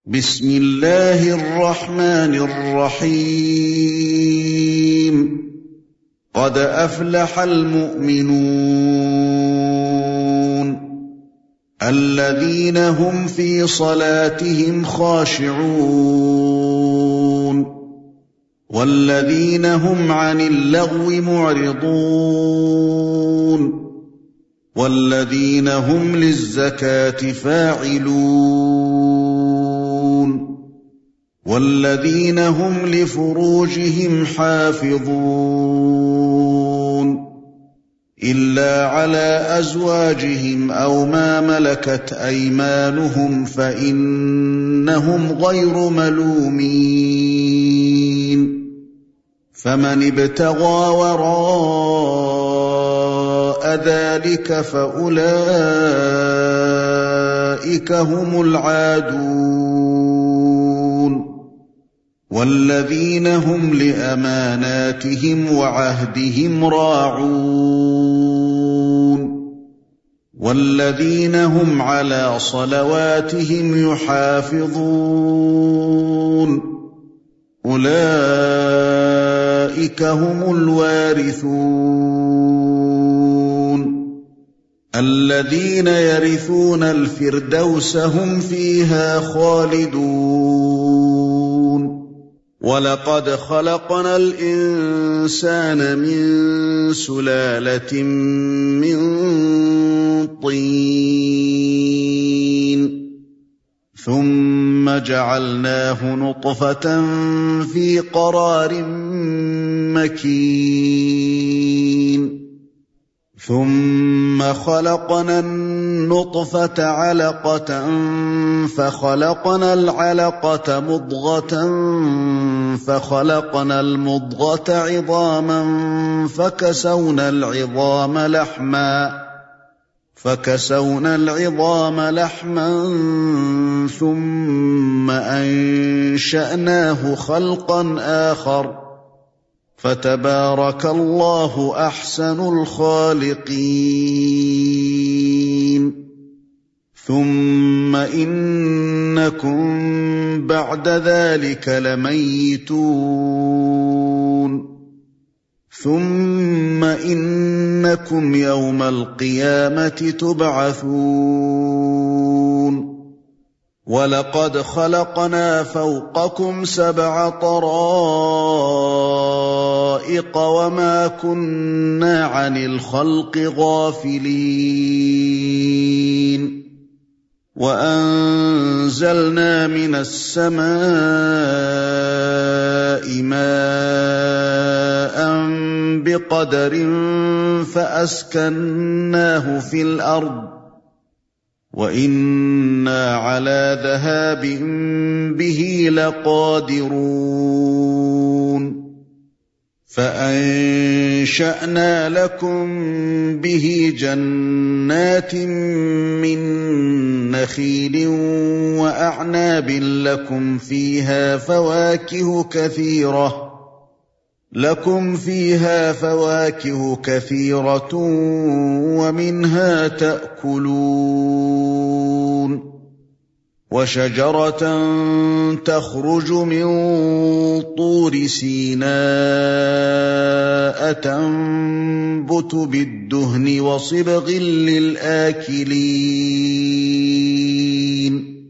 بسم الله الرحمن الرحيم قد أفلح المؤمنون الذين هم في صلاتهم خاشعون والذين هم عن اللغو معرضون والذين هم للزكاة فاعلون والذين هم لفروجهم حافظون إلا على أزواجهم أو ما ملكت أيمانهم فإنهم غير ملومين فمن ابتغى وراء ذلك فأولئك هم العادون والذين هم لأماناتهم وعهدهم راعون والذين هم على صلواتهم يحافظون أولئك هم الوارثون الذين يرثون الفردوس هم فيها خالدون ولقد خلقنا الإنسان من سلالة من طين ثم جعلناه نطفة في قرار مكين ثم خلقنا النطفة علقة فخلقنا العلقة مضغة فخلقنا المضغة عظاما فكسونا العظام لحما ثم أنشأناه خلقا آخر فتبارك الله أحسن الخالقين ثم إنكم بعد ذلك لميتون ثم إنكم يوم القيامة تبعثون ولقد خلقنا فوقكم 7 طرائق وما كنا عن الخلق غافلين وأنزلنا من السماء ماء بقدر فأسكناه في الأرض وإنا على ذهاب به لقادرون فأنشأنا لكم به جنات من نخيل وأعناب لكم فيها فواكه كثيرة ومنها تأكلون وشجرة تخرج من طور سيناء تنبت بالدهن وصبغ للآكلين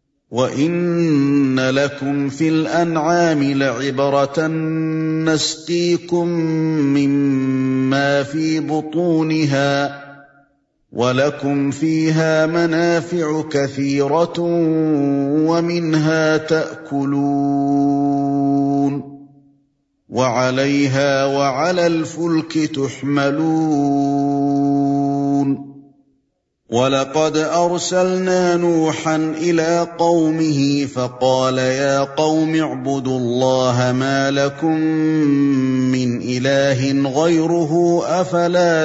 وإن لكم في الأنعام لعبرة نسقيكم مما في بطونها ولكم فيها منافع كثيرة ومنها تأكلون وعليها وعلى الفلك تحملون ولقد أرسلنا نوحا إلى قومه فقال يا قوم اعبدوا الله ما لكم من إله غيره أفلا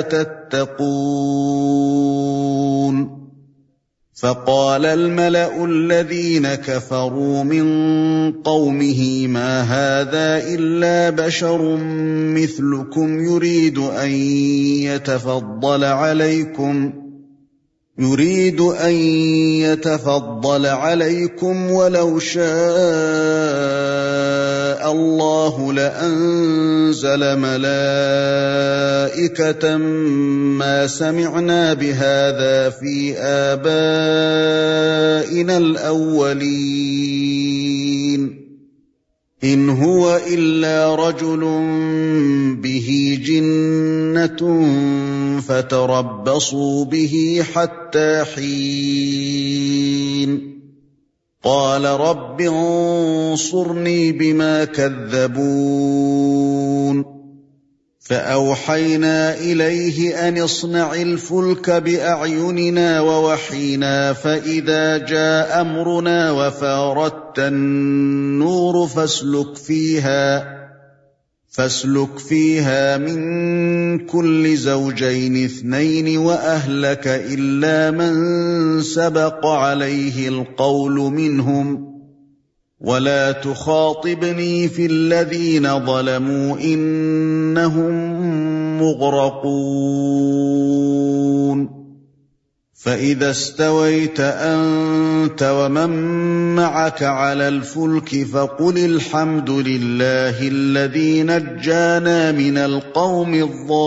تتقون فقال الملأ الذين كفروا من قومه ما هذا إلا بشر مثلكم يريد أن يتفضل عليكم يريد أن يتفضل عليكم ولو شاء الله لأنزل ملائكة ما سمعنا بهذا في آبائنا الأولين إن هو إلا رجل به جنة فتربصوا به حتى حين قال رب انصرني بما كذبون فأوحينا إليه أن اصنع الفلك بأعيننا ووحينا فإذا جاء أمرنا وفاردت النور فاسلك فيها من كل زوجين 2 وأهلك إلا من سبق عليه القول منهم ولا تخاطبني في الذين ظلموا إنهم مغرقون فإذا استويت أنت ومن معك على الفلك فقل الحمد لله الذي نجانا من القوم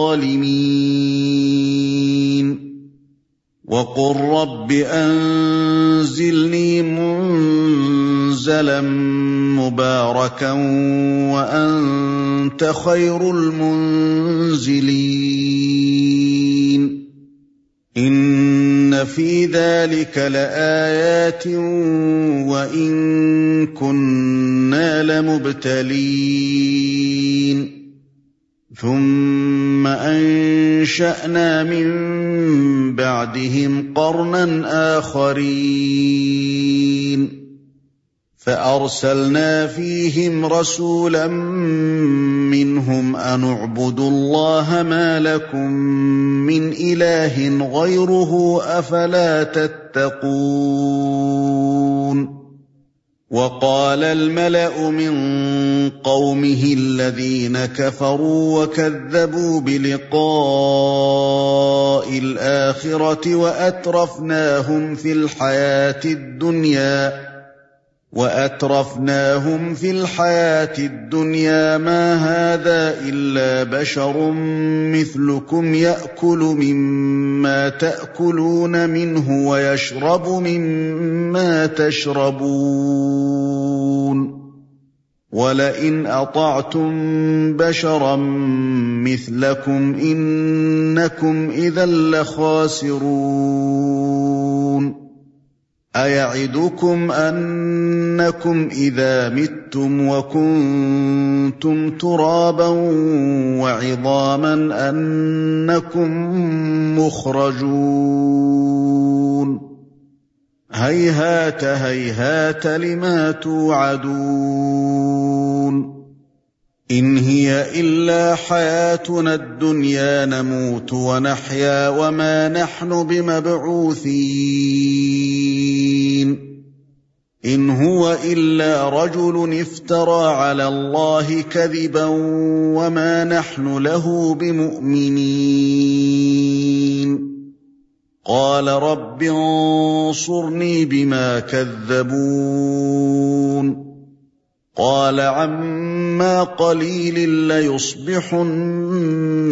الظالمين وقل رب أنزلني منزلا مباركا وأنت خير المنزلين إن في ذلك لآيات وإن كنا لمبتلين ثم أنشأنا من بعدهم قرنا آخرين فأرسلنا فيهم رسولا منهم أن اعبدوا الله ما لكم من إله غيره أفلا تتقون وقال الملأ من قومه الذين كفروا وكذبوا بلقاء الآخرة وأترفناهم في الحياة الدنيا ما هذا إلا بشر مثلكم يأكل مما تأكلون منه ويشرب مما تشربون ولئن أطعتم بشرا مثلكم إنكم إذا لخاسرون أيعدكم أنكم إذا متم وكنتم ترابا وعظاما أنكم مخرجون هيهات هيهات لما توعدون إن هي إلا حياتنا الدنيا نموت ونحيا وما نحن بمبعوثين إن هو إلا رجل افترى على الله كذبا وما نحن له بمؤمنين قال رب انصرني بما كذبون قال عما قليل ليصبحن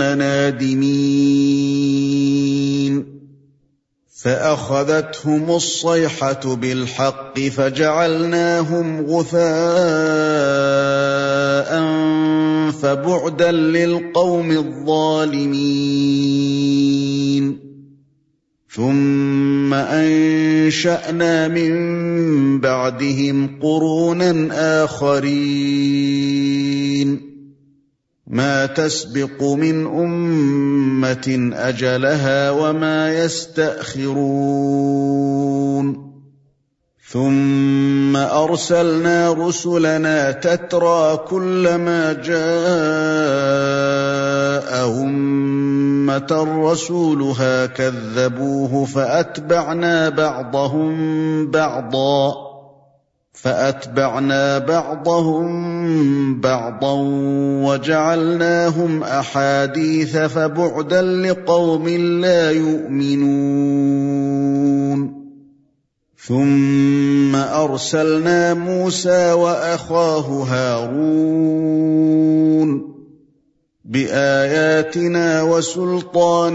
نادمين فأخذتهم الصيحة بالحق فجعلناهم غثاء فبعدا للقوم الظالمين ثم أنشأنا من بعدهم قرونا آخرين ما تسبق من أمة أجلها وما يستأخرون ثم أرسلنا رسلنا تترى كلما جاء أمة رسولها كذبوه فأتبعنا بعضهم بعضا وجعلناهم أحاديث فبعدا لقوم لا يؤمنون ثم أرسلنا موسى وأخاه هارون بآياتنا وسلطان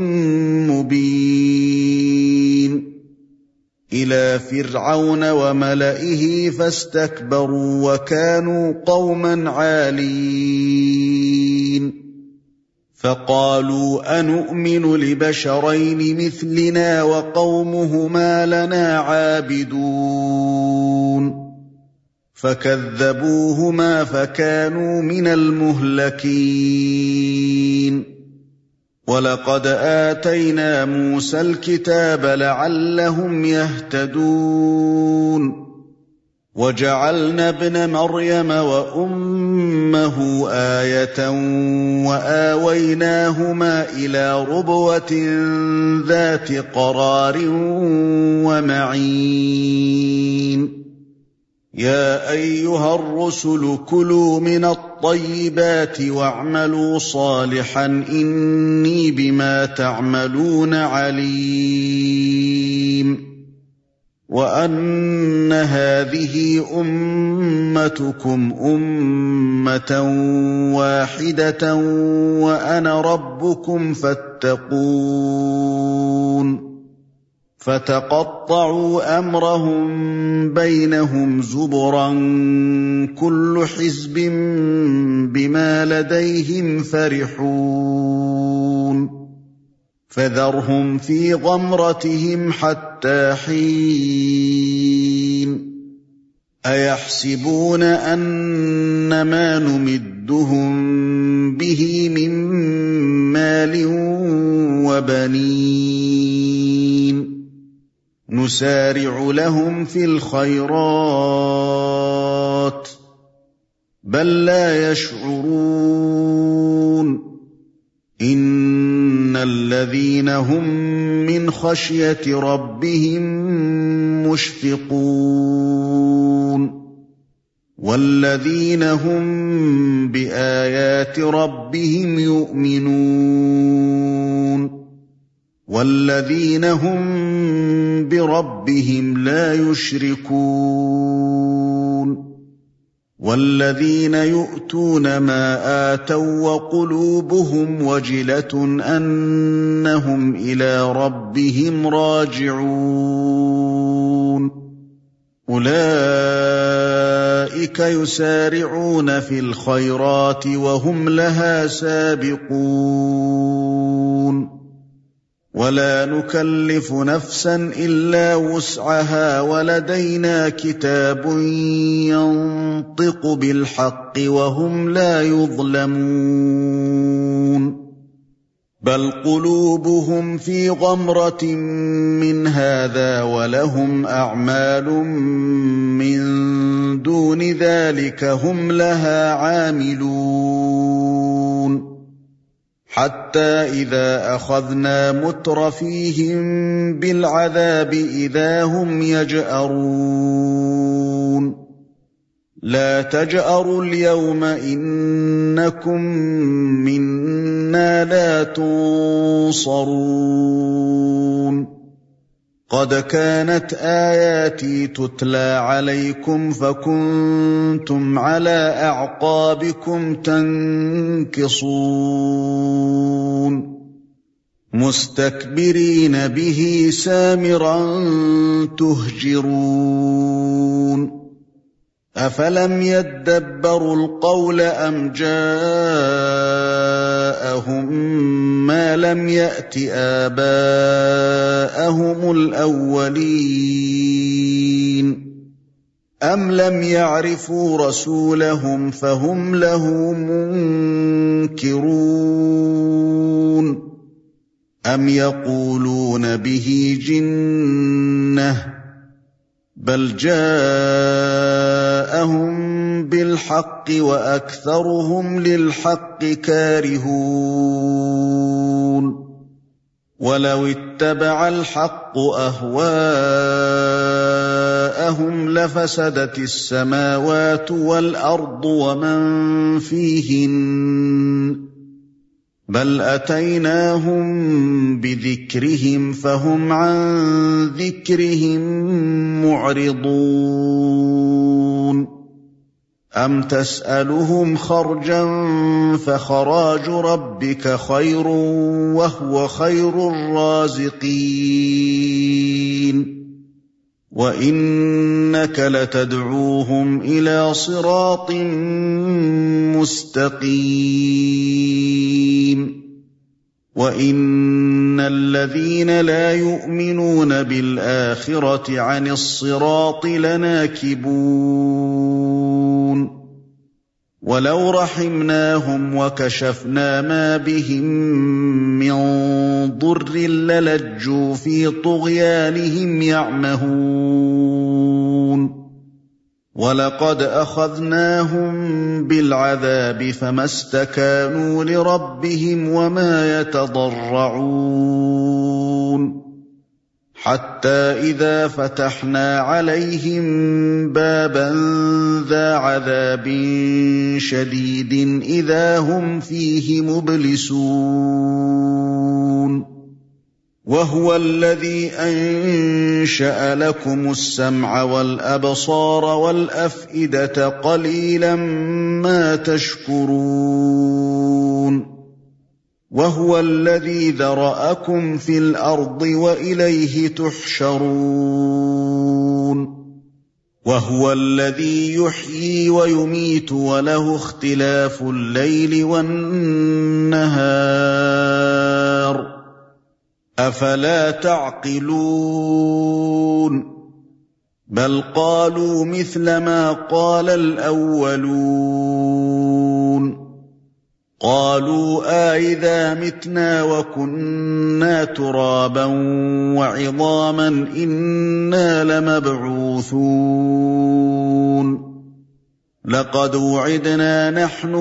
مبين إلى فرعون وملئه فاستكبروا وكانوا قوما عالين فقالوا أنؤمن لبشرين مثلنا وقومهما لنا عابدون فكذبوهما فكانوا من المهلكين ولقد آتينا موسى الكتاب لعلهم يهتدون وجعلنا ابن مريم وأمه آية وآويناهما إلى ربوة ذات قرار ومعين يا أيها الرسل كلوا من الطيبات واعملوا صالحا إني بما تعملون عليم وأن هذه أمتكم أمة واحدة وأنا ربكم فاتقون فتقطعوا أمرهم بينهم زبرا كل حزب بما لديهم فرحون فذرهم في غمرتهم حتى حين أيحسبون أن ما نمدهم به من مال وبنين نسارع لهم في الخيرات بل لا يشعرون إن الذين هم من خشية ربهم مشفقون والذين هم بآيات ربهم يؤمنون والذين هم بربهم لا يشركون والذين يؤتون ما آتوا وقلوبهم وجلة أنهم إلى ربهم راجعون أولئك يسارعون في الخيرات وهم لها سابقون ولا نكلف نفسا إلا وسعها ولدينا كتاب ينطق بالحق وهم لا يظلمون بل قلوبهم في غمرة من هذا ولهم أعمال من دون ذلك هم لها عاملون حتى إذا أخذنا مترفيهم بالعذاب إذا هم يجأرون لا تجأروا اليوم إنكم منا لا تنصرون قد كانت آياتي تتلى عليكم فكنتم على أعقابكم تنكصون مستكبرين به سامرا تهجرون أفلم يدبروا القول أم جاءهم ما لم يأت آباءهم الأولين أم لم يعرفوا رسولهم فهم له منكرون أم يقولون به جنة بل جاءهم بالحق وأكثرهم للحق كارهون ولو اتبع الحق أهواءهم لفسدت السماوات والأرض ومن فيهن بل أتيناهم بذكرهم فهم عن ذكرهم معرضون أم تسألهم خرجا فخراج ربك خير وهو خير الرازقين وإنك لتدعوهم إلى صراط مستقيم وإن الذين لا يؤمنون بالآخرة عن الصراط لناكبون ولو رحمناهم وكشفنا ما بهم من ضر للجوا في طغيانهم يعمهون ولقد أخذناهم بالعذاب فما استكانوا لربهم وما يتضرعون حتى إذا فتحنا عليهم بابا ذا عذاب شديد إذا هم فيه مبلسون وهو الذي أنشأ لكم السمع والأبصار والأفئدة قليلا ما تشكرون وهو الذي ذرأكم في الأرض وإليه تحشرون وهو الذي يحيي ويميت وله اختلاف الليل والنهار أفلا تعقلون بل قالوا مثل ما قال الأولون قالوا أإذا متنا وكنا ترابا وعظاما إنا لمبعوثون لقد وعدنا نحن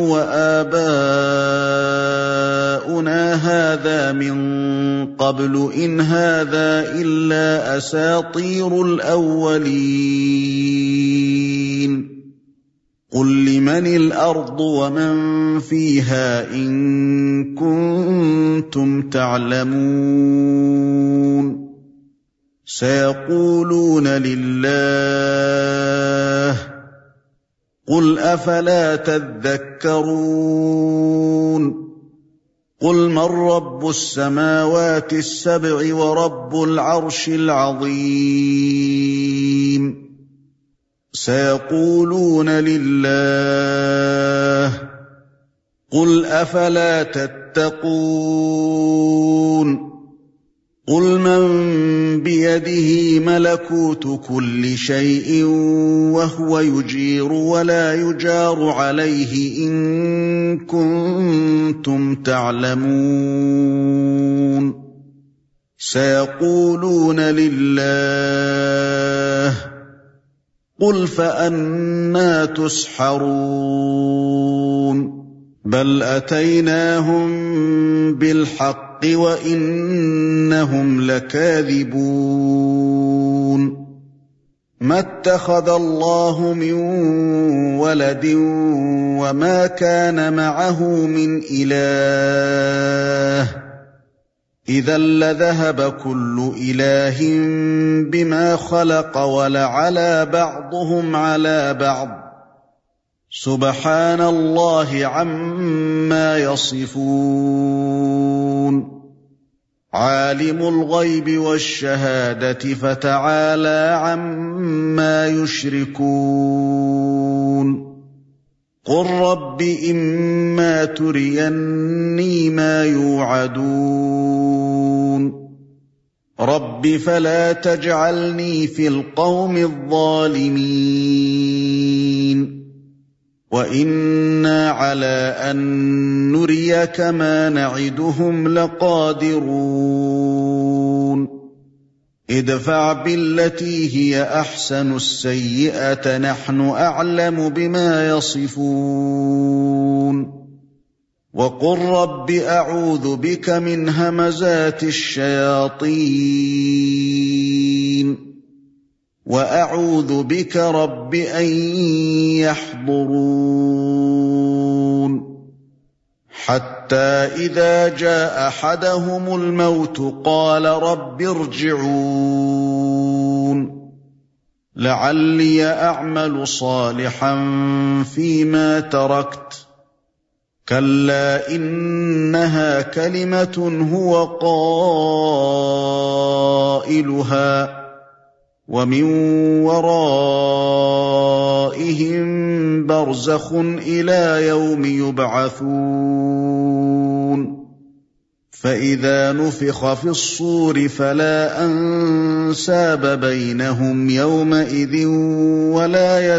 وآباؤنا هذا من قبل إن هذا إلا أساطير الأولين قل لمن الأرض ومن فيها إن كنتم تعلمون سيقولون لله قل أفلا تذكرون قل من رب السماوات السبع ورب العرش العظيم سيقولون لله قل أفلا تتقون قل من بيده ملكوت كل شيء وهو يجير ولا يجار عليه إن كنتم تعلمون سيقولون لله قل فأنى تسحرون بل أتيناهم بالحق وإنهم لكاذبون ما اتخذ الله من ولد وما كان معه من إله إذا لذهب كل إله بما خلق ولعلى بعضهم على بعض سبحان الله عما يصفون عالم الغيب والشهادة فتعالى عما يشركون قل رب إما تريني ما يوعدون رب فلا تجعلني في القوم الظالمين وإنا على أن نريك ما نعدهم لقادرون ادفع بالتي هي أحسن السيئة نحن أعلم بما يصفون وقل رب أعوذ بك من همزات الشياطين وأعوذ بك رب أن يحضرون حتى إذا جاء أحدهم الموت قال رب ارجعون لعلي أعمل صالحا فيما تركت كلا إنها كلمة هو قائلها ومن ورائهم برزخ إلى يوم يبعثون فإذا نفخ في الصور فلا أنساب بينهم يومئذ ولا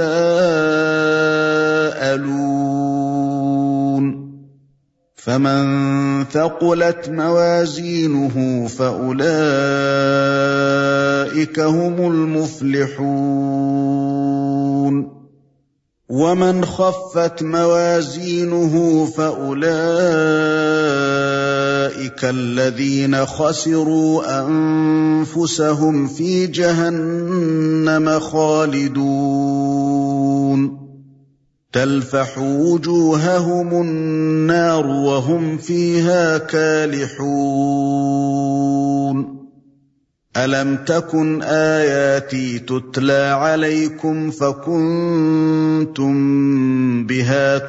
يتساءلون فمن ثقلت موازينه فأولئك هم المفلحون ومن خفت موازينه فأولئك الذين خسروا أنفسهم في جهنم خالدون تلفح وجوههم النار وهم فيها كالحون ألم تكن آياتي تتلى عليكم فكنتم بها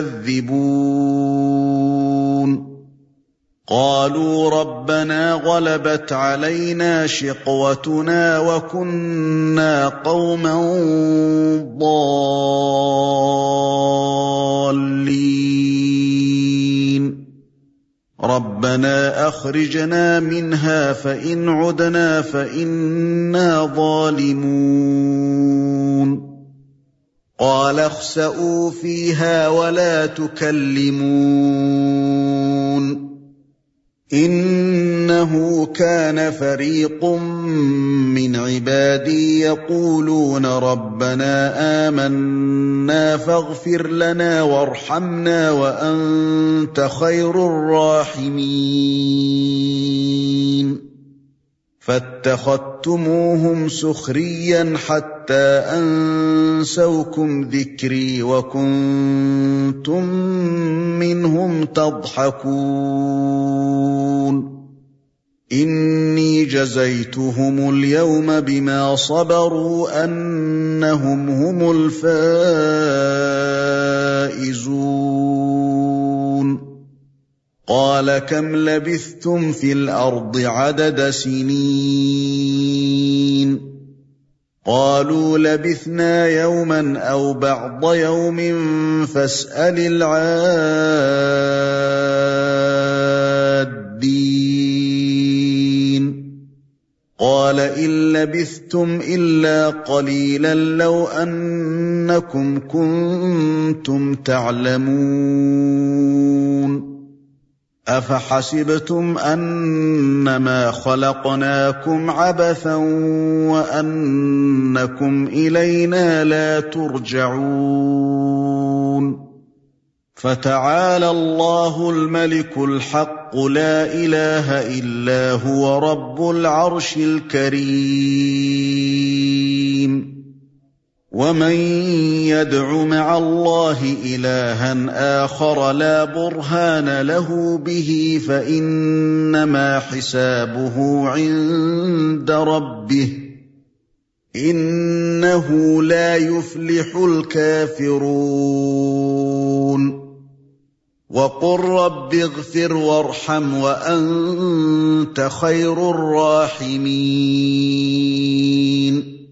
تكذبون قالوا ربنا غلبت علينا شقوتنا وكنا قوما ضالين ربنا أخرجنا منها فإن عدنا فإنا ظالمون قال اخسئوا فيها ولا تكلمون إنه كان فريق من عبادي يقولون ربنا آمنا فاغفر لنا وارحمنا وأنت خير الراحمين فاتخذتموهم سخريا حتى أنسوكم ذكري وكنتم منهم تضحكون إني جزيتهم اليوم بما صبروا أنهم هم الفائزون قال كم لبثتم في الأرض عدد سنين قالوا لبثنا يوما أو بعض يوم فاسأل العادين قال إن لبثتم إلا قليلا لو أنكم كنتم تعلمون أفحسبتم أنما خلقناكم عبثا وأنكم إلينا لا ترجعون فتعالى الله الملك الحق لا إله إلا هو رب العرش الكريم ومن يدع مع الله إلها آخر لا برهان له به فإنما حسابه عند ربه إنه لا يفلح الكافرون وقل رب اغفر وارحم وأنت خير الراحمين